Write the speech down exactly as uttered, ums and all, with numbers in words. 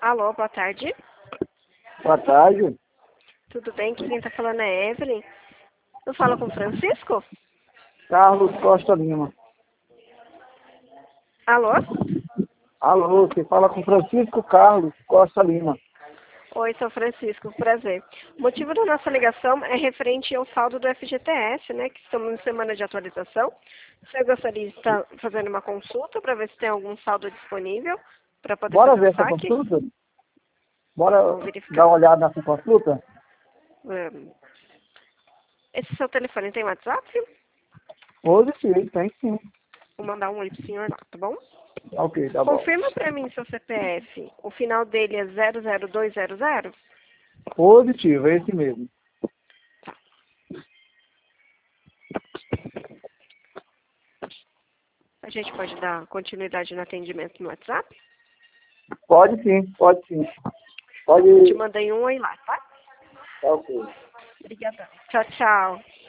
Alô, boa tarde. Boa tarde. Tudo bem? Quem está falando é Evelyn. Eu falo com o Francisco? Carlos Costa Lima. Alô? Alô, você fala com Francisco Carlos Costa Lima. Oi, sou Francisco, prazer. O motivo da nossa ligação é referente ao saldo do F G T S, né, que estamos em semana de atualização. Você gostaria de estar fazendo uma consulta para ver se tem algum saldo disponível para poder Bora fazer ver o essa saque? consulta? Bora Vamos verificar. dar uma olhada nessa consulta? Hum, Esse seu telefone tem WhatsApp? Hoje sim, tem sim. Vou mandar um oi pro senhor lá, tá bom? Ok, tá bom. Confirma para mim seu C P F. O final dele é zero zero dois zero zero? Positivo, é esse mesmo. A gente pode dar continuidade no atendimento no WhatsApp? Pode sim, pode sim. Te Pode. mandei um oi lá, tá? Tá ok. Obrigada. Tchau, tchau.